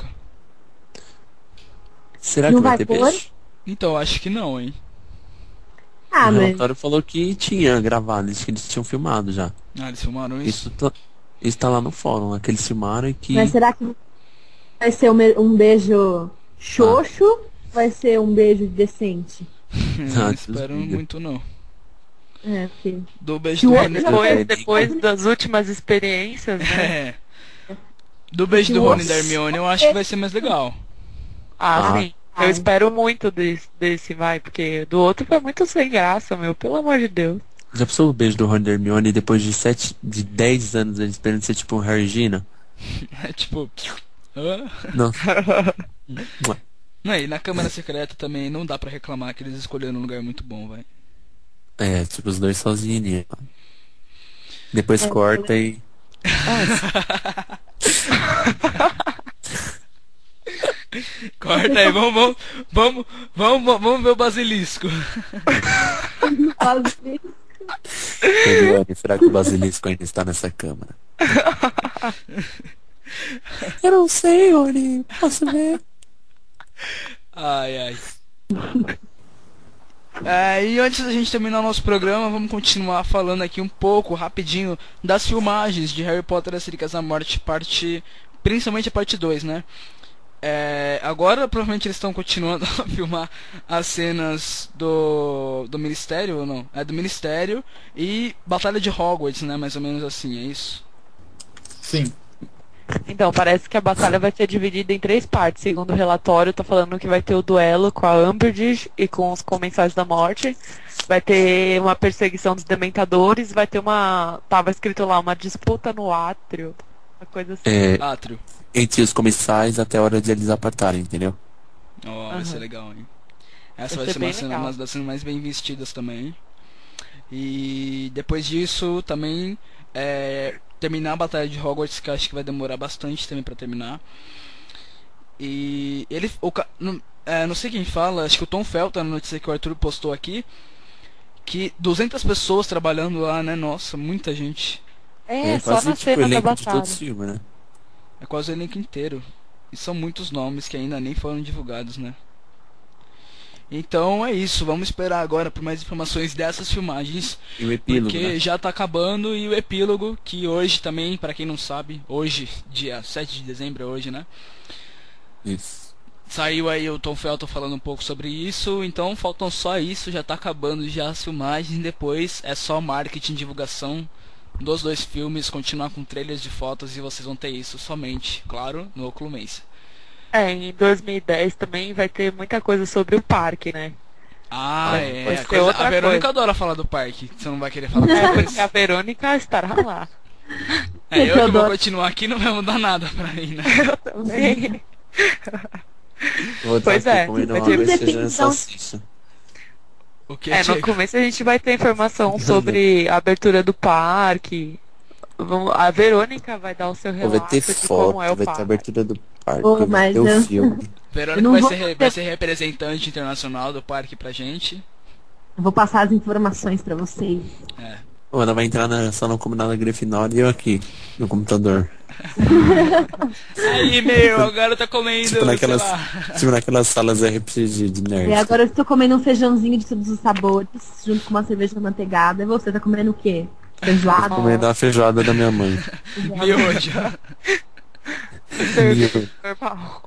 Será Não que vai, vai ter pôr? beijo? Então, acho que não, hein? Ah, o mas relatório falou que tinha gravado, disse que eles tinham filmado já. Ah, eles filmaram isso? Isso tá, isso tá lá no fórum, né? Que eles filmaram e que... Mas será que vai ser um, me- um beijo xoxo ou vai ser um beijo decente? Eu não Ah, espero Deus me muito não. É, porque... Do beijo Que do o Rony. outro já Depois, É, depois das últimas experiências, né? É. Do beijo do Que Rony e o- da Hermione eu acho que vai ser mais legal. Ah, Ah. sim. Ai. Eu espero muito desse, desse, vai, porque do outro foi muito sem graça, meu, pelo amor de Deus. Já pensou o beijo do Ron e da Hermione depois de sete, de dez anos eles esperando ser tipo um Harry e Gina? É tipo. hã? Não. Não, e na Câmara Secreta também não dá pra reclamar que eles escolheram um lugar muito bom, vai. É, tipo os dois sozinhos. Depois É, corta e... Corta aí, vamos, vamos, vamos, vamos, vamos ver o basilisco. Hermione, será que o Basilisco ainda está nessa câmara? Eu não sei, Rony. Posso ver? Ai, ai. É, e antes da gente terminar o nosso programa, vamos continuar falando aqui um pouco, rapidinho, das filmagens de Harry Potter e as Relíquias da Morte, parte, principalmente a parte dois, né? É, agora provavelmente eles estão continuando a filmar as cenas do, do Ministério, ou não? É do Ministério e Batalha de Hogwarts, né? Mais ou menos assim, é isso? Sim. Então, parece que a batalha vai ser dividida em três partes. Segundo o relatório, tá falando que vai ter o duelo com a Umbridge e com os Comensais da Morte. Vai ter uma perseguição dos Dementadores. Vai ter uma... Tava escrito lá, uma disputa no átrio. Uma coisa assim. É, Átrio. entre os comensais até a hora de eles apartarem, entendeu? Ó, vai Aham. ser legal, hein? Essa Vai vai, ser ser bem uma, cena, legal. uma das cenas mais bem vestidas também. E depois disso também é, terminar a batalha de Hogwarts, que eu acho que vai demorar bastante também pra terminar. E ele. O, ca- não, é, não sei quem fala, acho que o Tom Felton, na notícia que o Arthur postou aqui, que duzentas pessoas trabalhando lá, né? Nossa, muita gente. É, só quase na tipo o cena da elenco de batalha. todo filme, né? É quase o elenco inteiro. E são muitos nomes que ainda nem foram divulgados, né? Então é isso, vamos esperar agora por mais informações dessas filmagens, E o epílogo, porque né? já tá acabando, e o epílogo, que hoje também, pra quem não sabe, hoje, dia sete de dezembro, é hoje, né? Isso. Saiu aí o Tom Felton falando um pouco sobre isso, então faltam só isso, já tá acabando já as filmagens, depois é só marketing e divulgação dos dois filmes, continuar com trailers de fotos, e vocês vão ter isso somente, claro, no Oclumense. É, em dois mil e dez também vai ter muita coisa sobre o parque, né? Ah, Vai- é. vai A, ser coisa- outra a Verônica coisa. adora falar do parque. Você não vai querer falar É, sobre porque isso? a Verônica estará lá. É, eu Eu que vou adoro. continuar aqui, não vai mudar nada pra mim, né? Eu também. Eu vou estar Pois aqui é, comendo vai uma ter- arroz, feijão e definição- salsicha. O que, É, no Diego? começo a gente vai ter informação sobre a abertura do parque. Vamos- A Verônica vai dar o seu Ou vai relato ter de como é foto, o vai ter a parque. abertura do parque, Oh, vai mas ter o eu- filme. Eu Verônica não vai vou ser, re- ter- vai ser representante internacional do parque pra gente. Eu vou passar as informações pra vocês. É. Ou ela vai entrar na sala combinada Grifinória e eu aqui, no computador. Aí, meu, agora tá comendo, Tipo naquelas, sei lá. tipo naquelas salas R P G de E nerd. agora eu estou comendo um feijãozinho de todos os sabores, junto com uma cerveja manteigada. E você tá comendo o quê? Feijoada? Comendo a feijoada da minha mãe. Miojo. Miojo. Normal.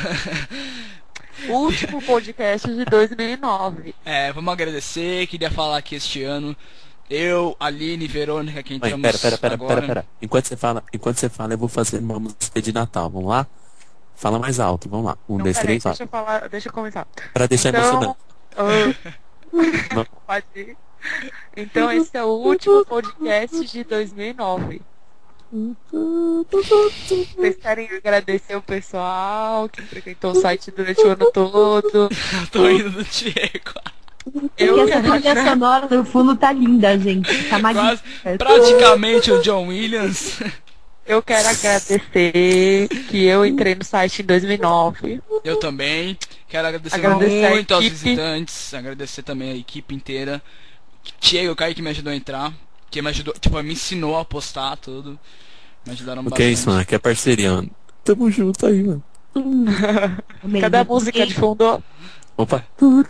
Último podcast de dois mil e nove. É, vamos agradecer. Queria falar que este ano, eu, Aline e Verônica, que Mãe, entramos pera, pera, pera, agora... pera, pera. Enquanto você fala, enquanto você fala, eu vou fazer uma música de Natal. Vamos lá? Fala mais alto, vamos lá. Um, Então, dois, peraí, três, vai. deixa eu falar, deixa eu começar. Pra deixar Então, emocionante. ah, pode ir. Então esse é o último podcast de dois mil e nove. Vocês querem agradecer o pessoal que frequentou o site durante o ano todo? Eu tô indo do Diego. Eu Porque essa quero trilha sonora no fundo tá linda, gente. Tá Quase, magnífica. praticamente o John Williams. Eu quero agradecer que eu entrei no site em dois mil e nove. Eu também. Quero agradecer, Agradecer a muito aos equipe. visitantes. Agradecer também a equipe inteira. Diego, o Caio que me ajudou a entrar. Que me ajudou, tipo, me ensinou a postar tudo. Me ajudaram O que bastante. é isso, mano? Que é parceria, mano. Tamo junto aí, mano. Amei. Cadê a música de fundo? Opa.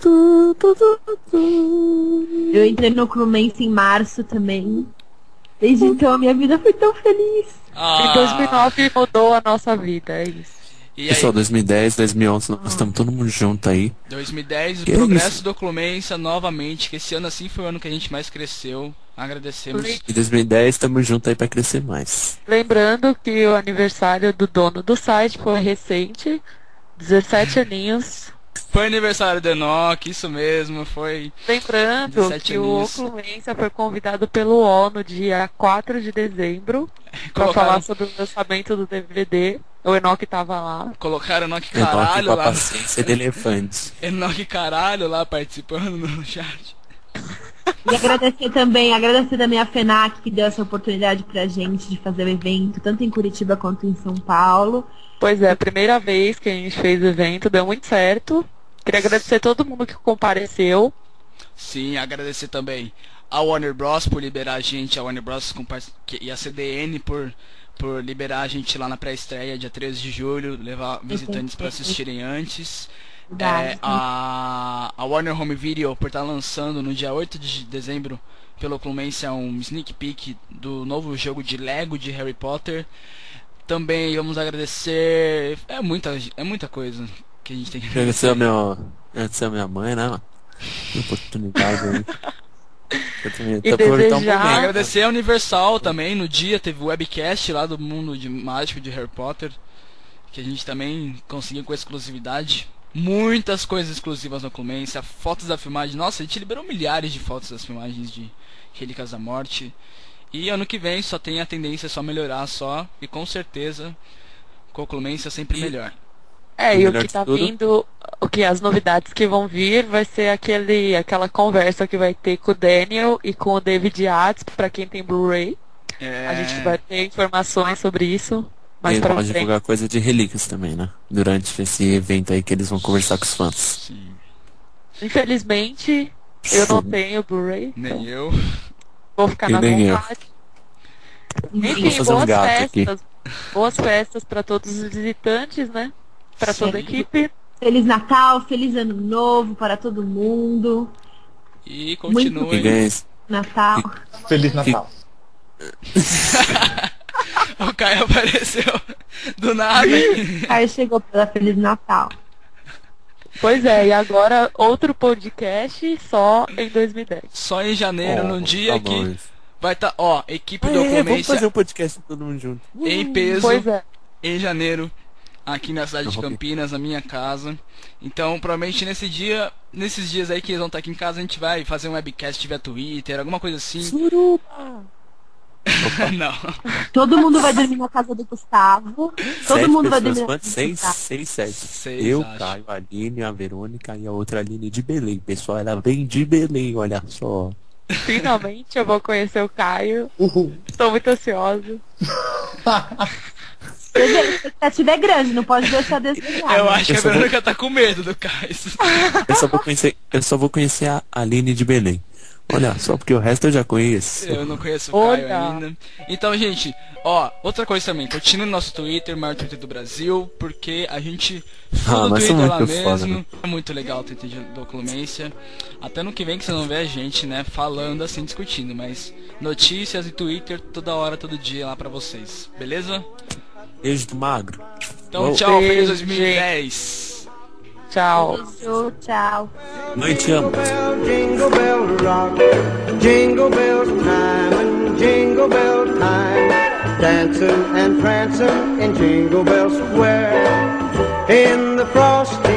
Eu entrei no Clumense em março também. Desde então a minha vida foi tão feliz. Ah, Em dois mil e nove mudou a nossa vida, é isso. E aí, Pessoal, dois mil e dez, dois mil e onze, nós estamos todo mundo junto aí. dois mil e dez, o Que progresso isso? do Clumense novamente. Que esse ano assim foi o ano que a gente mais cresceu. Agradecemos. Em dois mil e dez, estamos junto aí pra crescer mais. Lembrando que o aniversário do dono do site foi recente, dezessete aninhos. Foi aniversário do Enoch, isso mesmo. Foi. Lembrando dezessete que o aninhos. Ocluência foi convidado pelo O N U dia quatro de dezembro para Colocaram, falar sobre o lançamento do D V D. O Enoch tava lá. colocaram Enoch Eu tô aqui Caralho com a lá. paciência de elefante. Enoch Caralho lá participando no chat. E agradecer também, agradecer também a FENAC que deu essa oportunidade pra gente de fazer o evento, tanto em Curitiba quanto em São Paulo. Pois é, a primeira vez que a gente fez o evento, deu muito certo. Queria agradecer a todo mundo que compareceu. Sim, agradecer também a Warner Bros por liberar a gente, a Warner Bros com par- que- e a C D N por, por liberar a gente lá na pré-estreia, dia treze de julho, levar visitantes para assistirem antes. É, Verdade. a, a Warner Home Video por estar lançando no dia oito de dezembro pelo Clumense um sneak peek do novo jogo de Lego de Harry Potter. Também vamos agradecer. É muita, é muita coisa que a gente tem que Agradecer a minha, agradecer a minha mãe, né, mano? Que oportunidade aí. Eu também E tô por tão desejar- por dentro. Agradecer a Universal também, no dia teve o webcast lá do mundo de mágico de Harry Potter, que a gente também conseguiu com exclusividade. Muitas coisas exclusivas no Oclumência, fotos da filmagem. Nossa, a gente liberou milhares de fotos das filmagens de Relíquias da Morte. E ano que vem só tem a tendência só melhorar só, e com certeza com a Oclumência sempre E- melhor. É, O e o melhor que de tá tudo- vindo, o que as novidades que vão vir vai ser aquele, aquela conversa que vai ter com o Daniel e com o David Yates, pra quem tem Blu-ray. É... A gente vai ter informações sobre isso mais Ele pra pode frente. divulgar coisa de relíquias também, né? Durante esse evento aí que eles vão conversar com os fãs. Sim, Infelizmente, eu não tenho Blu-ray, nem eu. vou ficar E na nem eu. vontade. Vou Enfim, fazer um boas gato aqui. festas. Boas festas pra todos os visitantes, né? Pra toda a Sim. equipe. Feliz Natal, feliz Ano Novo para todo mundo. E E continuem. ganha esse- Natal. Feliz Natal. O Caio apareceu do nada. hein? Aí chegou pela Feliz Natal. Pois é, e agora outro podcast só em dois mil e dez. Só em janeiro, Oh, num dia tá bom que isso. vai estar, ó, equipe Ah, do é, vamos Oclumência fazer um podcast todo mundo junto. em peso Pois é. em janeiro, aqui na cidade de Eu vou- Campinas, na minha casa. Então, provavelmente nesse dia, nesses dias aí que eles vão estar aqui em casa, a gente vai fazer um webcast via Twitter, alguma coisa assim. Suruba! Não. Todo mundo vai dormir na casa do Gustavo. Todo Sete mundo vai pessoas, dormir na quantos? casa do Seis, Gustavo. seis, sete. Seis, Eu, acho. Caio, a Aline, a Verônica e a outra Aline de Belém. Pessoal, ela vem de Belém, olha só. Finalmente eu vou conhecer o Caio. Estou muito ansiosa. Quer dizer, a expectativa é grande, não pode deixar a desejar. Eu né? acho que Eu a só vou- Verônica tá com medo do Caio. Eu só vou conhecer, eu só vou conhecer a Aline de Belém. Olha só, porque o resto eu já conheço. Eu não conheço o Olha. Caio ainda. Então, gente, ó, outra coisa também, continue no nosso Twitter, o maior Twitter do Brasil, porque a gente fala Ah, no mas Twitter são lá muito mesmo. foda, né? É muito legal o Twitter de- do Oclumência. Até no que vem que você não vê a gente, né, falando assim, discutindo, mas notícias e Twitter toda hora, todo dia lá pra vocês, beleza? Beijo do magro. Então, Oh. tchau, feliz Beijo, dois mil e dez. Tchau. Beijo, tchau. Mãe, te amo. Jingle bell rock, jingle bell time, and jingle bell time. Dancing and prancing in Jingle Bell Square. In the frosty